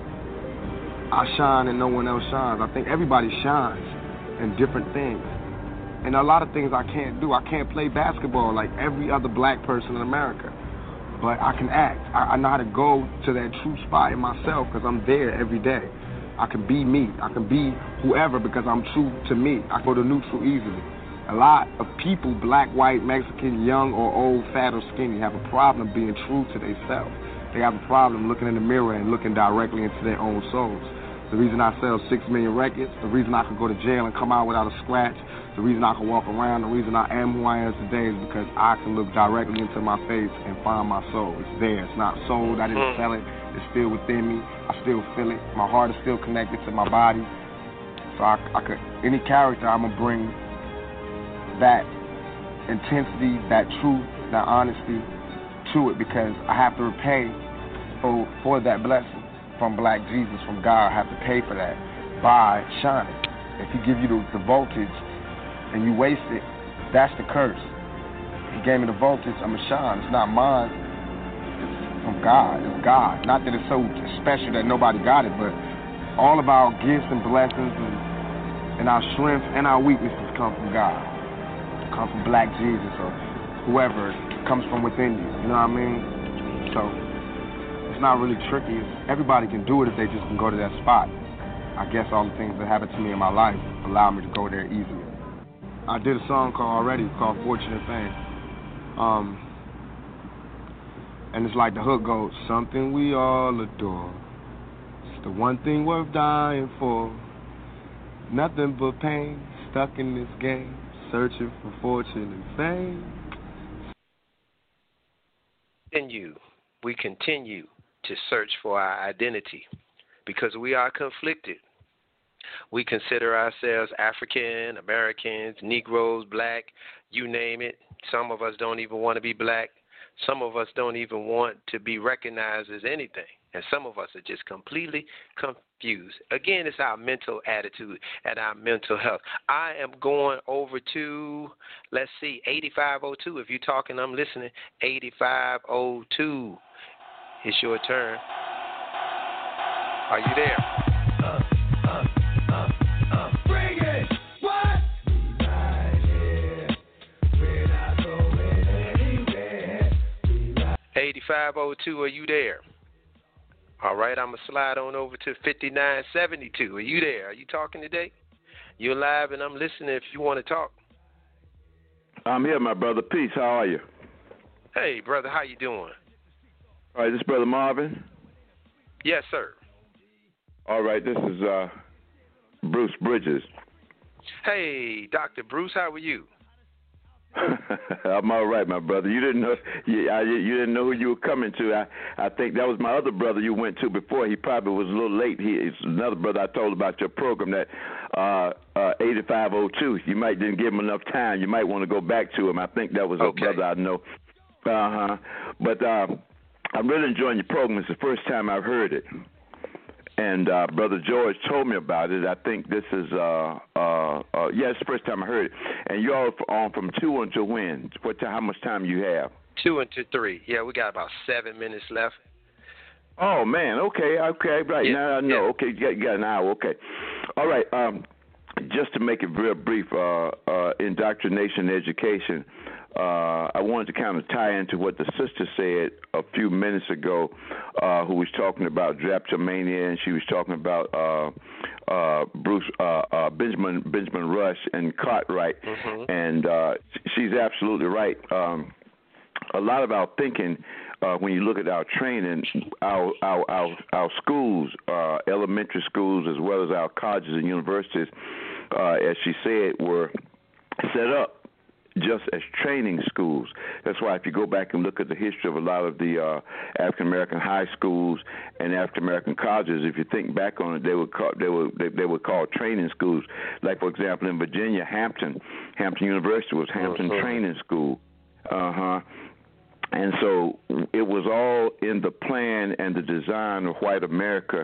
I shine and no one else shines. I think everybody shines in different things. And a lot of things I can't do. I can't play basketball like every other black person in America. But I can act. I, I know how to go to that true spot in myself because I'm there every day. I can be me. I can be whoever because I'm true to me. I go to neutral easily. A lot of people, black, white, Mexican, young or old, fat or skinny, have a problem being true to themselves. They have a problem looking in the mirror and looking directly into their own souls. The reason I sell six million records, the reason I can go to jail and come out without a scratch, the reason I can walk around, the reason I am who I am today is because I can look directly into my face and find my soul. It's there. It's not sold. I didn't sell it. It's still within me. I still feel it. My heart is still connected to my body. So I, I could, any character, I'm going to bring that intensity, that truth, that honesty to it because I have to repay for, for that blessing from Black Jesus, from God. I have to pay for that by shining. If he give you the, the voltage and you waste it, that's the curse. He gave me the voltage, I'm going to shine. It's not mine. It's from God. It's God. Not that it's so special that nobody got it, but all of our gifts and blessings and, and our strengths and our weaknesses come from God. Come from Black Jesus or whoever. It comes from within you. You know what I mean? So it's not really tricky. It's, everybody can do it if they just can go to that spot. I guess all the things that happened to me in my life allow me to go there easier. I did a song called already called Fortunate Fame. Um, and it's like the hook goes, something we all adore. It's the one thing worth dying for. Nothing but pain, stuck in this game, searching for fortune and fame. Continue. We continue to search for our identity because we are conflicted. We consider ourselves African, Americans, Negroes, black, you name it. Some of us don't even want to be black. Some of us don't even want to be recognized as anything. And some of us are just completely confused. Again, it's our mental attitude and our mental health. I am going over to, let's see, eighty-five oh two. If you're talking, I'm listening. eighty-five oh two. It's your turn. Are you there? Uh, uh, uh, uh, bring it. What? We right here. We're not going anywhere. eighty-five oh two, are you there? All right, I'm going to slide on over to fifty-nine seventy-two. Are you there? Are you talking today? You're live, and I'm listening if you want to talk. I'm here, my brother. Peace. How are you? Hey, brother, how you doing? All right, this is Brother Marvin. Yes, sir. All right, this is uh, Bruce Bridges. Hey, Doctor Bruce, how are you? I'm all right, my brother. You didn't know you, I, you didn't know who you were coming to. I, I think that was my other brother you went to before. He probably was a little late. He is another brother I told about your program, that uh, uh, eighty-five oh two. You might didn't give him enough time. You might want to go back to him. I think that was okay. a brother I know. Uh huh. But uh, I'm really enjoying your program. It's the first time I've heard it. And uh, Brother George told me about it. I think this is, uh, uh, uh, yeah, it's the first time I heard it. And you're all on from two until when? What? How much time you have? Two until three. Yeah, we got about seven minutes left. Oh, man. Okay, okay, right. Yeah. Now I know. Yeah. Okay, you got, you got an hour. Okay. All right. Um, just to make it real brief, uh, uh, indoctrination education, uh, I wanted to kind of tie into what the sister said a few minutes ago, uh, who was talking about drapetomania, and she was talking about uh, uh, Bruce uh, uh, Benjamin Benjamin Rush and Cartwright, mm-hmm. and uh, she's absolutely right. Um, a lot of our thinking, uh, when you look at our training, our our our, our schools, uh, elementary schools, as well as our colleges and universities, uh, as she said, were set up just as training schools. That's why if you go back and look at the history of a lot of the uh, African-American high schools and African-American colleges, if you think back on it, they were called, they were they, they were called training schools. Like, for example, in Virginia, Hampton, Hampton University was Hampton uh-huh. Training School. Uh-huh. And so it was all in the plan and the design of white America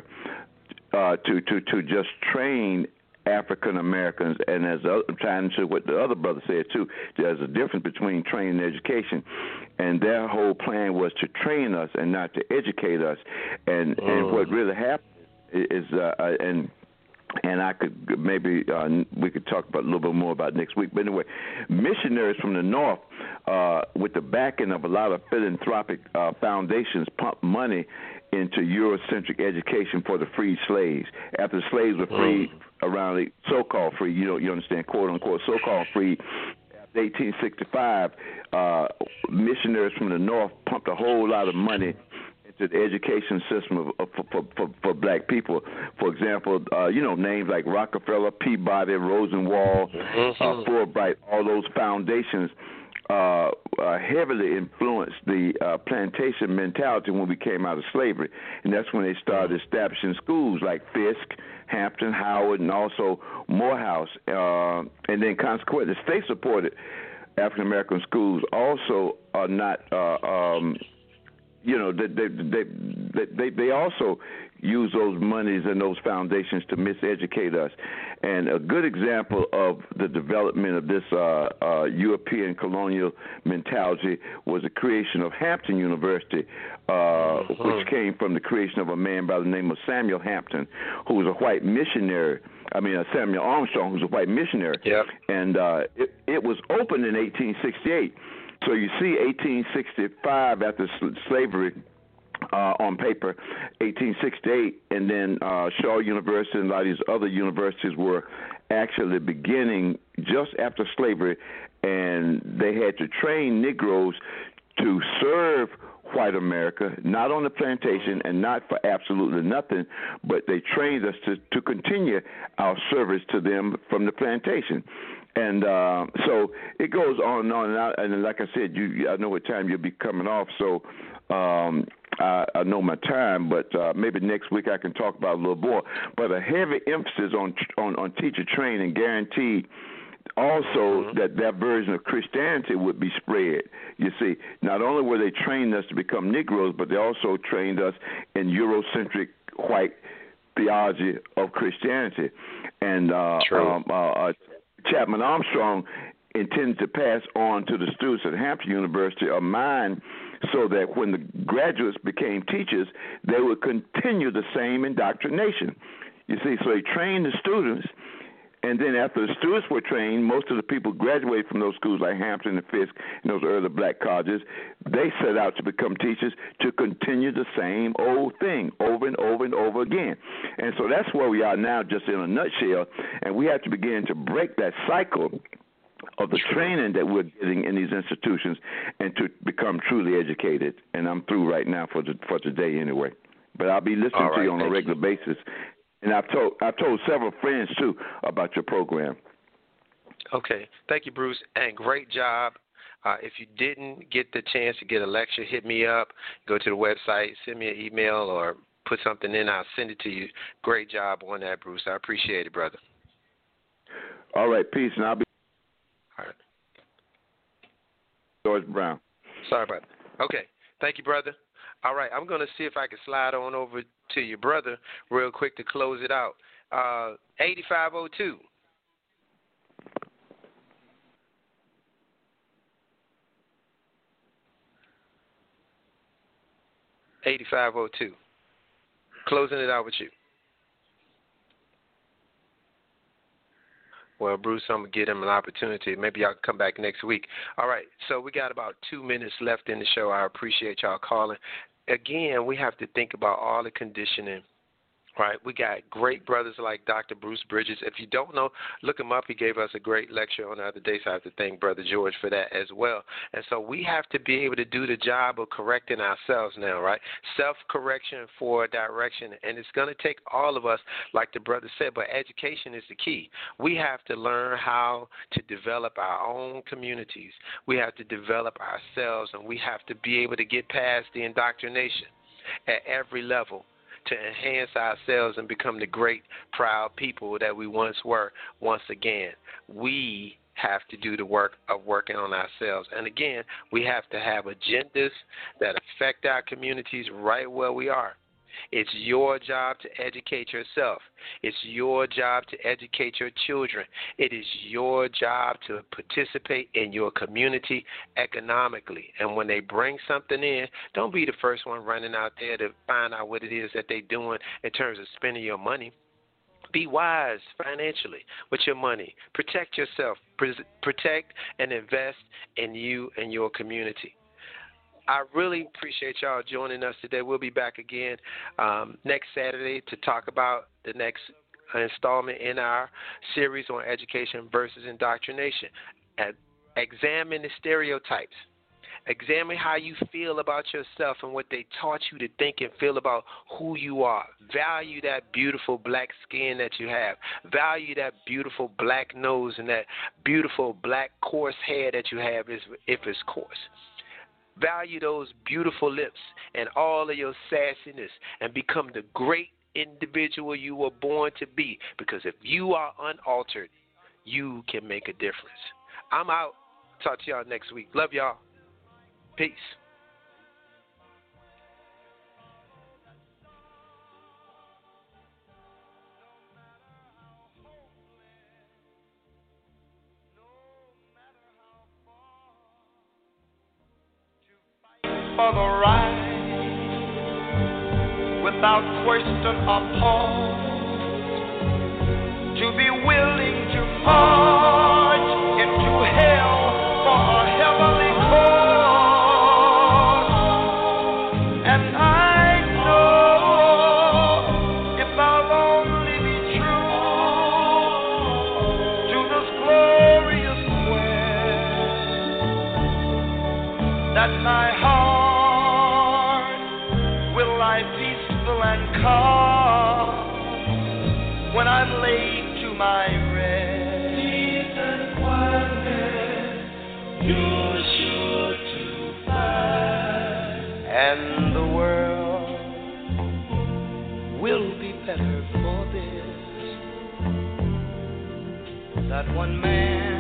uh, to, to, to just train African Americans. And as I'm trying to what the other brother said too, there's a difference between training and education, and their whole plan was to train us and not to educate us. And mm. and what really happened is uh, and and I could maybe uh, we could talk about a little bit more about next week. But anyway, missionaries from the North, uh, with the backing of a lot of philanthropic uh, foundations, pumped money into Eurocentric education for the freed slaves. After the slaves were freed, mm. around the so-called free, you know, you understand, quote unquote, so-called free. After eighteen sixty-five, uh, missionaries from the North pumped a whole lot of money into the education system of, of, for, for, for black people. For example, uh, you know, names like Rockefeller, Peabody, Rosenwald, mm-hmm. uh, Fulbright, all those foundations uh, uh, heavily influenced the uh, plantation mentality when we came out of slavery. And that's when they started establishing schools like Fisk, Hampton, Howard, and also Morehouse. Uh, and then consequently, state-supported African-American schools also are not, uh, um, you know, they, they, they, they, they also use those monies and those foundations to miseducate us. And a good example of the development of this uh, uh, European colonial mentality was the creation of Hampton University, uh, mm-hmm. which came from the creation of a man by the name of Samuel Hampton, who was a white missionary. I mean, uh, Samuel Armstrong, who was a white missionary. Yep. And uh, it, it was opened in eighteen sixty-eight. So you see, eighteen sixty-five, after slavery, uh, on paper, eighteen sixty-eight, and then uh, Shaw University and a lot of these other universities were actually beginning just after slavery, and they had to train Negroes to serve white America, not on the plantation and not for absolutely nothing, but they trained us to, to continue our service to them from the plantation. And uh, so it goes on and on. And, I, and like I said, you, I know what time you'll be coming off, so um, I, I know my time. But uh, maybe next week I can talk about it a little more. But a heavy emphasis on on, on teacher training guaranteed also mm-hmm. that that version of Christianity would be spread. You see, not only were they training us to become Negroes, but they also trained us in Eurocentric white theology of Christianity. And uh, um, uh, Chapman Armstrong intended to pass on to the students at Hampton University a mind so that when the graduates became teachers, they would continue the same indoctrination. You see, so they trained the students, and then after the students were trained, most of the people graduated from those schools like Hampton and Fisk and those early black colleges. They set out to become teachers to continue the same old thing over and over and over again. And so that's where we are now, just in a nutshell, and we have to begin to break that cycle of the training that we're getting in these institutions and to become truly educated. And I'm through right now for the, for today anyway. But I'll be listening right, to you on a regular you. basis. And I've told I've told several friends, too, about your program. Okay. Thank you, Bruce, and great job. Uh, if you didn't get the chance to get a lecture, hit me up. Go to the website, send me an email, or put something in. I'll send it to you. Great job on that, Bruce. I appreciate it, brother. All right. Peace, and I'll be. All right. George Brown. Sorry about that. Okay. Thank you, brother. All right. I'm going to see if I can slide on over to your brother real quick to close it out. Uh, eighty-five oh two. eighty-five oh two. Closing it out with you. Well, Bruce, I'm going to give him an opportunity. Maybe y'all can come back next week. All right, so we got about two minutes left in the show. I appreciate y'all calling. Again, we have to think about all the conditioning, right? We got great brothers like Doctor Bruce Bridges. If you don't know, look him up. He gave us a great lecture on the other day, so I have to thank Brother George for that as well. And so we have to be able to do the job of correcting ourselves now, right? Self-correction for direction. And it's going to take all of us, like the brother said, but education is the key. We have to learn how to develop our own communities. We have to develop ourselves, and we have to be able to get past the indoctrination at every level, to enhance ourselves and become the great, proud people that we once were. Once again, we have to do the work of working on ourselves. And again, we have to have agendas that affect our communities right where we are. It's your job to educate yourself. It's your job to educate your children. It is your job to participate in your community economically. And when they bring something in, don't be the first one running out there to find out what it is that they're doing in terms of spending your money. Be wise financially with your money. Protect yourself. Protect and invest in you and your community. I really appreciate y'all joining us today. We'll be back again um, next Saturday to talk about the next installment in our series on education versus indoctrination. At, examine the stereotypes. Examine how you feel about yourself and what they taught you to think and feel about who you are. Value that beautiful black skin that you have. Value that beautiful black nose and that beautiful black coarse hair that you have if it's coarse. Value those beautiful lips and all of your sassiness and become the great individual you were born to be. Because if you are unaltered, you can make a difference. I'm out. Talk to y'all next week. Love y'all. Peace. For the right, without question or pause, to be willing to march into hell for a heavenly cause. And I know if I'll only be true to this glorious quest, that my heart peaceful and calm when I'm laid to my rest. Peace and quietness you're sure to find, and the world will be better for this, that one man